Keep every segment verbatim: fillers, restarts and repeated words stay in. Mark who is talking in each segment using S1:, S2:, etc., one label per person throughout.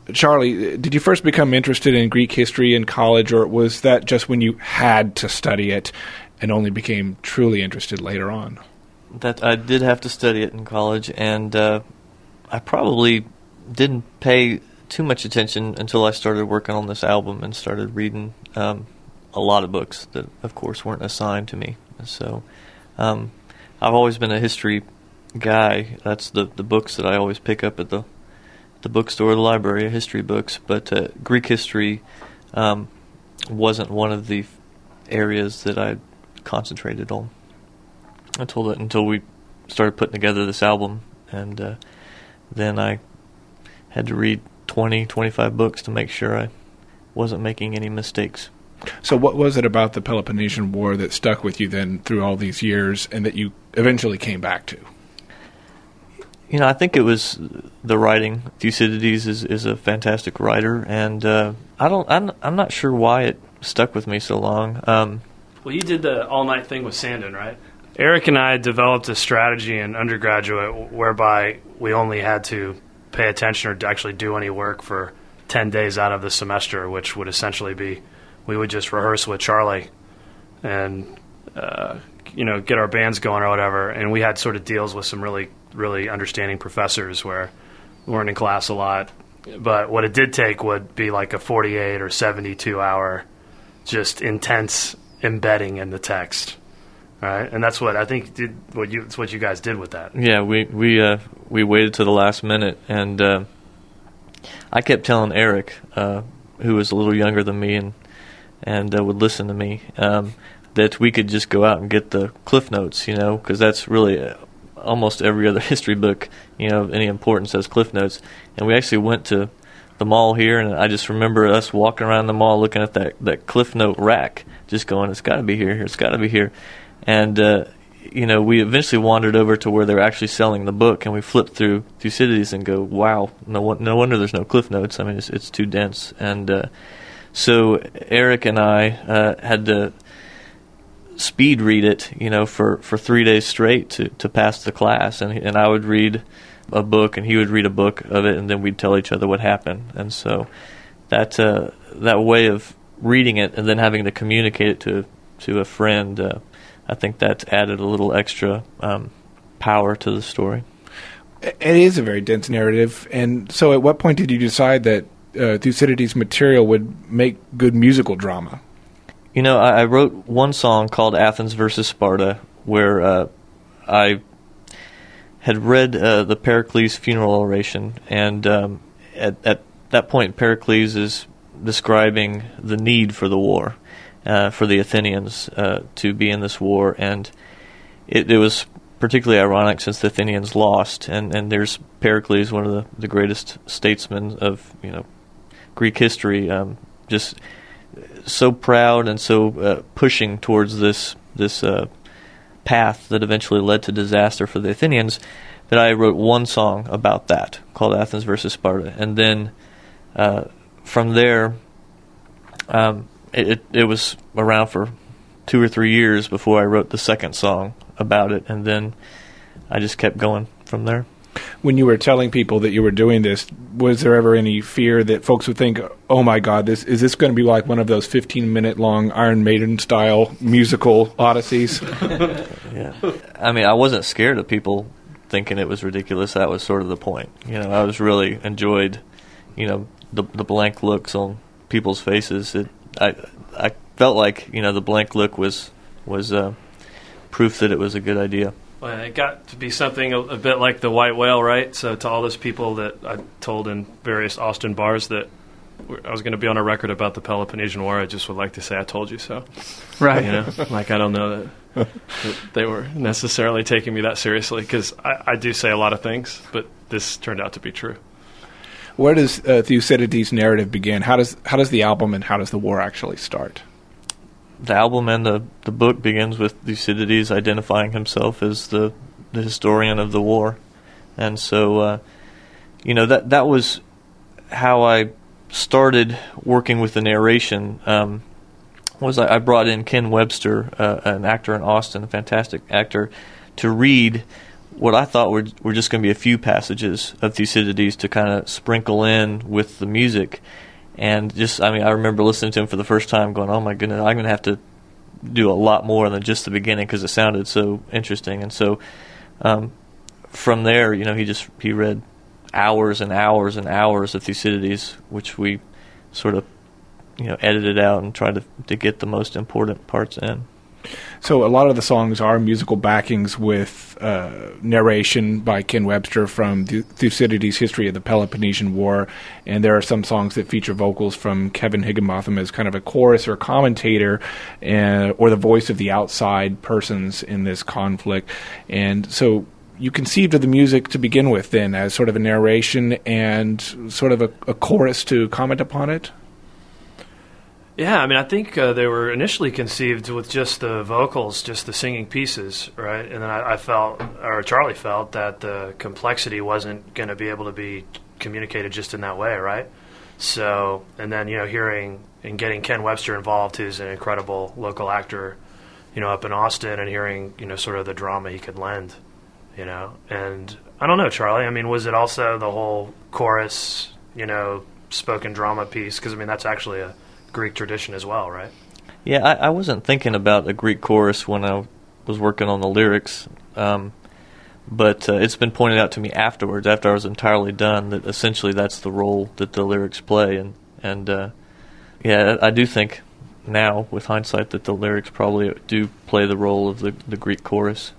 S1: Charlie, did you first become interested in Greek history in college, or was that just when you had to study it and only became truly interested later on?
S2: That I did have to study it in college, and uh, I probably didn't pay too much attention until I started working on this album and started reading um, a lot of books that, of course, weren't assigned to me. So um, I've always been a history guy. That's the, the books that I always pick up at the the bookstore or the library, history books. But uh, Greek history um, wasn't one of the areas that I concentrated on until the, until we started putting together this album, and uh, then I had to read twenty, twenty-five books to make sure I wasn't making any mistakes.
S1: So what was it about the Peloponnesian War that stuck with you then through all these years and that you eventually came back to?
S2: You know, I think it was the writing. Thucydides is, is a fantastic writer, and uh, I don't. I'm, I'm not sure why it stuck with me so long. Um,
S3: well, you did the all-night thing with Sandin, right? Eric and I developed a strategy in undergraduate whereby we only had to pay attention or actually do any work for ten days out of the semester, which would essentially be we would just rehearse with Charlie and uh, you know get our bands going or whatever. And we had sort of deals with some really really understanding professors where we weren't in class a lot. But what it did take would be like a forty-eight or seventy-two hour just intense embedding in the text. Right, and that's what I think did what you it's what you guys did with that.
S2: Yeah, we we uh, we waited to the last minute, and uh, I kept telling Eric, uh, who was a little younger than me and and uh, would listen to me, um, that we could just go out and get the Cliff Notes, you know, because that's really uh, almost every other history book, you know, of any importance has Cliff Notes. And we actually went to the mall here, and I just remember us walking around the mall looking at that that Cliff Note rack, just going, "It's got to be here, it's got to be here." And, uh, you know, we eventually wandered over to where they were actually selling the book, and we flipped through Thucydides and go, wow, no no wonder there's no Cliff Notes. I mean, it's, it's too dense. And uh, so Eric and I uh, had to speed read it, you know, for, for three days straight to, to pass the class. And, and I would read a book, and he would read a book of it, and then we'd tell each other what happened. And so that, uh, that way of reading it and then having to communicate it to, to a friend, uh, I think that added a little extra um, power to the story.
S1: It is a very dense narrative. And so at what point did you decide that uh, Thucydides' material would make good musical drama?
S2: You know, I, I wrote one song called Athens versus Sparta, where uh, I had read uh, the Pericles funeral oration, and um, at, at that point Pericles is describing the need for the war. Uh, for the Athenians uh, to be in this war, and it, it was particularly ironic since the Athenians lost, and, and there's Pericles, one of the, the greatest statesmen of you know Greek history, um, just so proud and so uh, pushing towards this this uh, path that eventually led to disaster for the Athenians, that I wrote one song about that called Athens versus Sparta, and then uh, from there. Um, It, it was around for two or three years before I wrote the second song about it, and then I just kept going from there.
S1: When you were telling people that you were doing this, was there ever any fear that folks would think, oh my God, this is this going to be like one of those fifteen-minute-long Iron Maiden-style musical odysseys?
S2: Yeah. I mean, I wasn't scared of people thinking it was ridiculous. That was sort of the point. You know, I was really enjoyed, you know, the the blank looks on people's faces. It I I felt like you know the blank look was was uh, proof that it was a good idea.
S3: Well, it got to be something a, a bit like the White Whale, right? So to all those people that I told in various Austin bars that I was going to be on a record about the Peloponnesian War, I just would like to say I told you so.
S4: Right.
S3: You know, like I don't know that, that they were necessarily taking me that seriously, because I, I do say a lot of things, but this turned out to be true.
S1: Where does uh, Thucydides' narrative begin? How does how does the album and how does the war actually start?
S2: The album and the, the book begins with Thucydides identifying himself as the, the historian of the war. And so, uh, you know, that that was how I started working with the narration. Um, was I, I brought in Ken Webster, uh, an actor in Austin, a fantastic actor, to read what I thought were were just going to be a few passages of Thucydides to kind of sprinkle in with the music. And just, I mean, I remember listening to him for the first time going, oh my goodness, I'm going to have to do a lot more than just the beginning because it sounded so interesting. And so um, from there, you know, he just, he read hours and hours and hours of Thucydides, which we sort of, you know, edited out and tried to, to get the most important parts in.
S1: So a lot of the songs are musical backings with uh, narration by Ken Webster from Th- Thucydides' History of the Peloponnesian War, and there are some songs that feature vocals from Kevin Higginbotham as kind of a chorus or commentator, and, or the voice of the outside persons in this conflict. And so you conceived of the music to begin with then as sort of a narration and sort of a, a chorus to comment upon it?
S3: Yeah, I mean, I think uh, they were initially conceived with just the vocals, just the singing pieces, right? And then I, I felt, or Charlie felt, that the complexity wasn't going to be able to be communicated just in that way, right? So, and then, you know, hearing and getting Ken Webster involved, who's an incredible local actor, you know, up in Austin, and hearing, you know, sort of the drama he could lend, you know. And I don't know, Charlie, I mean, was it also the whole chorus, you know, spoken drama piece? Because, I mean, that's actually a Greek tradition as well, right?
S2: Yeah, I, I wasn't thinking about a Greek chorus when I was working on the lyrics, um, but uh, it's been pointed out to me afterwards, after I was entirely done, that essentially that's the role that the lyrics play. And, and uh, yeah, I do think now, with hindsight, that the lyrics probably do play the role of the, the Greek chorus.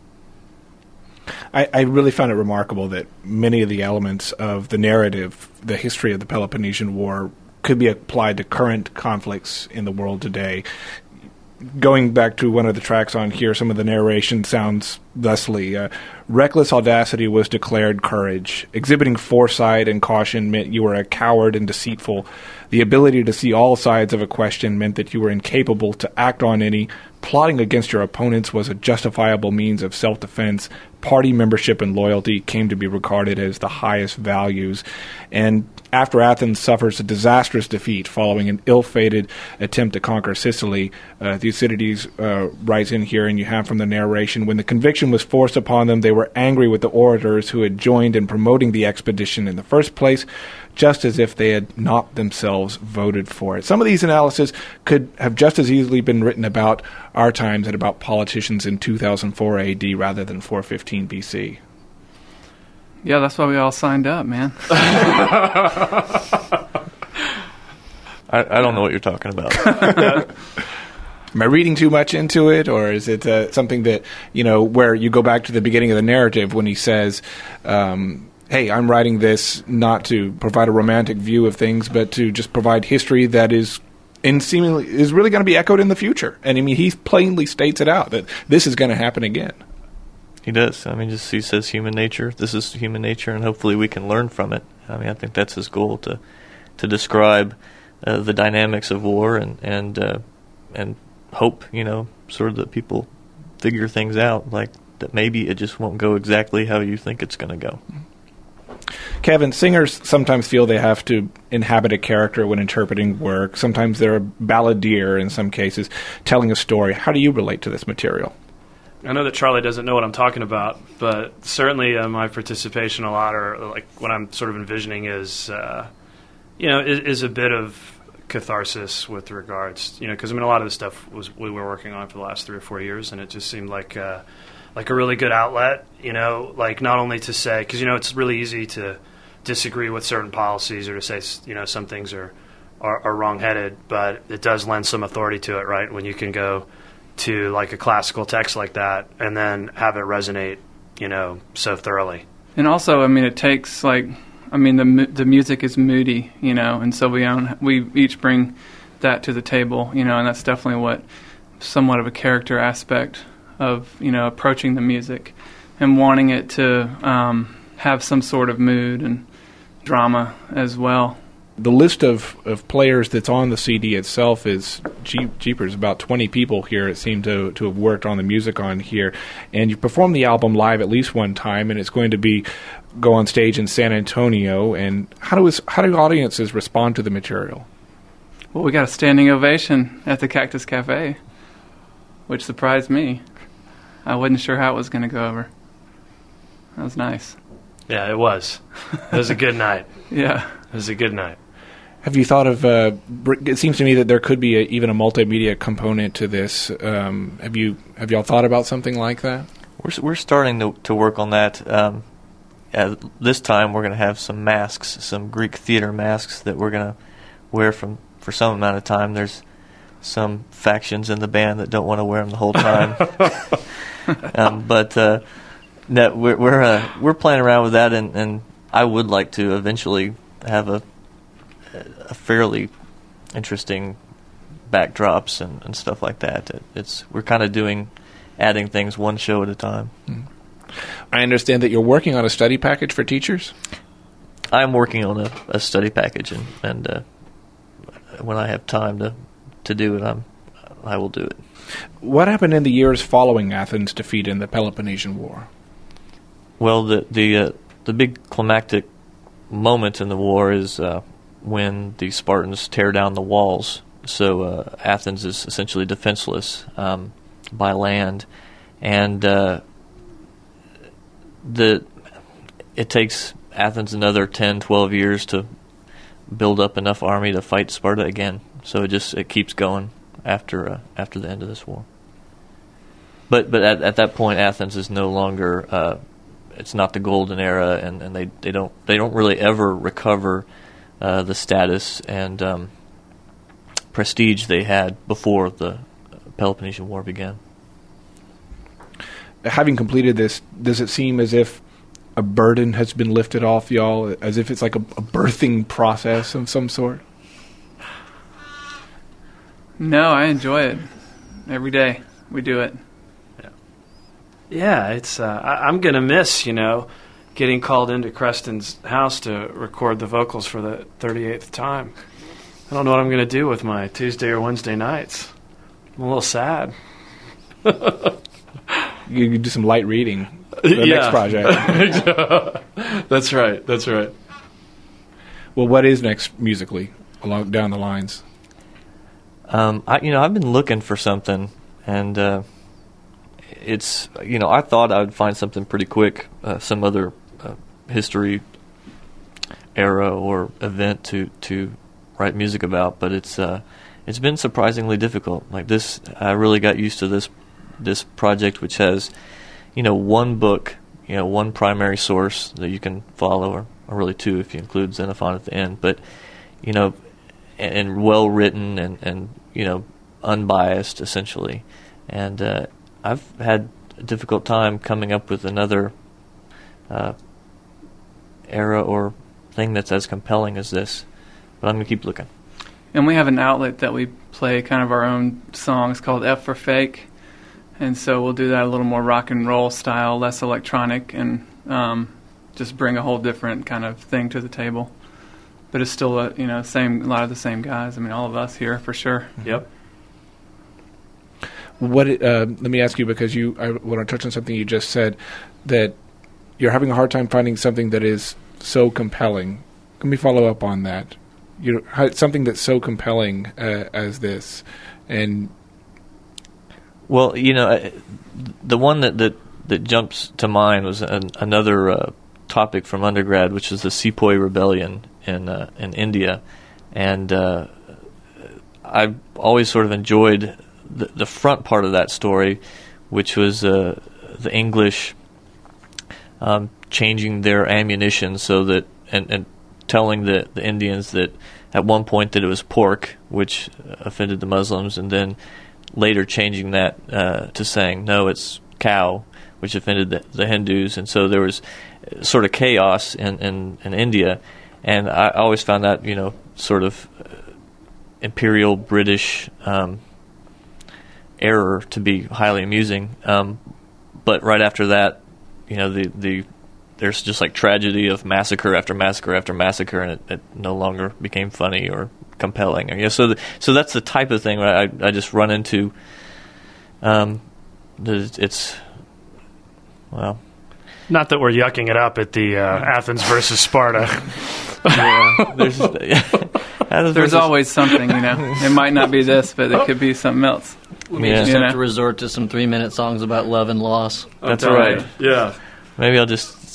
S1: I, I really found it remarkable that many of the elements of the narrative, the history of the Peloponnesian War, could be applied to current conflicts in the world today. Going back to one of the tracks on here, some of the narration sounds thusly. Uh, Reckless audacity was declared courage. Exhibiting foresight and caution meant you were a coward and deceitful. The ability to see all sides of a question meant that you were incapable to act on any. Plotting against your opponents was a justifiable means of self-defense. Party membership and loyalty came to be regarded as the highest values. And after Athens suffers a disastrous defeat following an ill-fated attempt to conquer Sicily, uh, Thucydides uh, writes in here, and you have from the narration, when the conviction was forced upon them, they were angry with the orators who had joined in promoting the expedition in the first place, just as if they had not themselves voted for it. Some of these analyses could have just as easily been written about our times and about politicians in two thousand four A D rather than four fifteen B C.
S4: Yeah, that's why we all signed up, man.
S2: I, I don't know what you're talking about.
S1: Am I reading too much into it, or is it uh, something that, you know, where you go back to the beginning of the narrative when he says, um, hey, I'm writing this not to provide a romantic view of things, but to just provide history that is in seemingly is really going to be echoed in the future. And I mean, he plainly states it out that this is going to happen again.
S2: He does. I mean, just he says human nature. This is human nature, and hopefully we can learn from it. I mean, I think that's his goal, to to describe uh, the dynamics of war and and uh, and hope, you know, sort of that people figure things out, like that maybe it just won't go exactly how you think it's going to go.
S1: Kevin, singers sometimes feel they have to inhabit a character when interpreting work. Sometimes they're a balladeer in some cases, telling a story. How do you relate to this material?
S3: I know that Charlie doesn't know what I'm talking about, but certainly uh, my participation a lot, or like what I'm sort of envisioning is, uh, you know, is, is a bit of catharsis with regards, you know, because I mean a lot of the stuff was we were working on for the last three or four years, and it just seemed like uh, like a really good outlet, you know, like not only to say, because you know it's really easy to disagree with certain policies or to say, you know, some things are are, are wrong-headed, but it does lend some authority to it, right? When you can go to like a classical text like that and then have it resonate, you know, so thoroughly.
S4: And also, I mean, it takes like, I mean, the mu- the music is moody, you know, and so we own, we each bring that to the table, you know, and that's definitely what somewhat of a character aspect of, you know, approaching the music and wanting it to um, have some sort of mood and drama as well.
S1: The list of, of players that's on the C D itself is Jeep, Jeepers, about twenty people here it seemed to to have worked on the music on here. And you performed the album live at least one time, and it's going to be go on stage in San Antonio. And how do, how do audiences respond to the material?
S4: Well, we got a standing ovation at the Cactus Cafe, which surprised me. I wasn't sure how it was going to go over. That was nice.
S3: Yeah, it was. It was a good night.
S4: Yeah.
S3: It was a good night.
S1: Have you thought of? Uh, it seems to me that there could be a, even a multimedia component to this. Um, have you have y'all thought about something like that?
S2: We're we're starting to to work on that. Um, uh, this time we're going to have some masks, some Greek theater masks that we're going to wear from for some amount of time. There's some factions in the band that don't want to wear them the whole time, um, but uh, no, we're we're uh, we're playing around with that, and, and I would like to eventually have a a fairly interesting backdrops and, and stuff like that. It, it's we're kind of doing adding things one show at a time.
S1: Hmm. I understand that you're working on a study package for teachers.
S2: I'm working on a, a study package, and, and uh, when I have time to, to do it, I'm I will do it.
S1: What happened in the years following Athens' defeat in the Peloponnesian War?
S2: Well, the the uh, the big climactic moment in the war is uh, when the Spartans tear down the walls. So uh, Athens is essentially defenseless um, by land, and uh, the it takes Athens another ten, twelve years to build up enough army to fight Sparta again. So it just it keeps going after uh, after the end of this war. But but at, at that point, Athens is no longer uh, it's not the golden era, and, and they, they don't they don't really ever recover uh, the status and um, prestige they had before the Peloponnesian War began.
S1: Having completed this, does it seem as if a burden has been lifted off y'all, as if it's like a, a birthing process of some sort?
S4: No, I enjoy it. Every day we do it.
S3: Yeah, yeah it's. Uh, I, I'm going to miss, you know, getting called into Creston's house to record the vocals for the thirty-eighth time. I don't know what I'm going to do with my Tuesday or Wednesday nights. I'm a little sad.
S1: You can do some light reading for the
S3: yeah.
S1: next project.
S3: That's right. That's right.
S1: Well, what is next musically along down the lines?
S2: Um, I, you know, I've been looking for something, and uh, it's, you know, I thought I would find something pretty quick, uh, some other uh, history era or event to, to write music about, but it's uh, it's been surprisingly difficult. Like this, I really got used to this this project, which has, you know, one book, you know, one primary source that you can follow, or, or really two if you include Xenophon at the end, but, you know, and, and well written and, and, you know, unbiased essentially. And uh, I've had a difficult time coming up with another uh, era or thing that's as compelling as this, but I'm going to keep looking.
S4: And we have an outlet that we play kind of our own songs called F for Fake. And so we'll do that a little more rock and roll style, less electronic, and um, just bring a whole different kind of thing to the table. But it's still, a, you know, same a lot of the same guys. I mean, all of us here for sure.
S3: Yep.
S1: What? Uh, let me ask you, because you, I want to touch on something you just said, that you're having a hard time finding something that is so compelling. Let me follow up on that. You know, something that's so compelling uh, as this, and.
S2: Well, you know, the one that, that, that jumps to mind was an, another uh, topic from undergrad, which was the Sepoy Rebellion in uh, in India, and uh, I've always sort of enjoyed the, the front part of that story, which was uh, the English um, changing their ammunition so that and, and telling the, the Indians that at one point that it was pork, which offended the Muslims, and then later changing that uh, to saying, no, it's cow, which offended the, the Hindus. And so there was sort of chaos in, in, in India. And I always found that, you know, sort of imperial British um, error to be highly amusing. Um, but right after that, you know, the, the there's just like tragedy of massacre after massacre after massacre, and it, it no longer became funny or compelling. I guess so. The, so that's the type of thing I I just run into. Um, it's well,
S3: not that we're yucking it up at the uh, Athens versus Sparta.
S2: Yeah, there's
S4: there's versus always something, you know. It might not be this, but it could be something else.
S5: We may
S2: yeah.
S5: just
S4: you
S5: have
S4: know?
S5: to resort to some three-minute songs about love and loss.
S2: That's right.
S3: Yeah.
S2: Maybe I'll just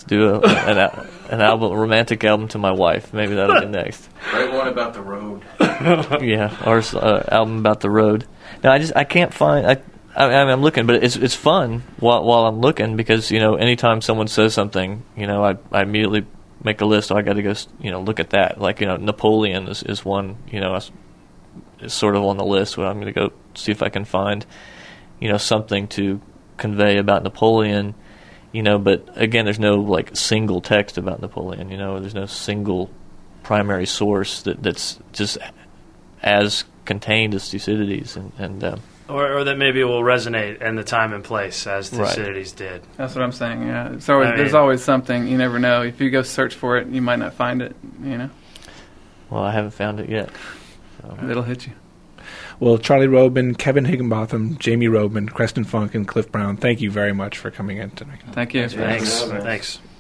S2: do a, an, al- an album, a romantic album to my wife. Maybe that'll be next.
S5: Write one about the road.
S2: Yeah, or uh, album about the road. No, I just I can't find. I, I I'm looking, but it's it's fun while while I'm looking because you know anytime someone says something, you know I I immediately make a list. Oh, I got to go you know look at that. Like you know Napoleon is is one you know is sort of on the list where I'm going to go see if I can find you know something to convey about Napoleon. You know, but again, there's no like single text about Napoleon. You know, there's no single primary source that that's just as contained as Thucydides, and, and uh,
S3: or, or that maybe will resonate in the time and place as Thucydides right. did.
S4: That's what I'm saying. Yeah, it's always,
S3: I mean,
S4: there's always something. You never know. If you go search for it, you might not find it. You know.
S2: Well, I haven't found it yet. So.
S4: It'll hit you.
S1: Well, Charlie Robin, Kevin Higginbotham, Jamie Robin, Creston Funk, and Cliff Brown, thank you very much for coming in tonight.
S4: Thank you.
S3: Thanks. Thanks. Thanks.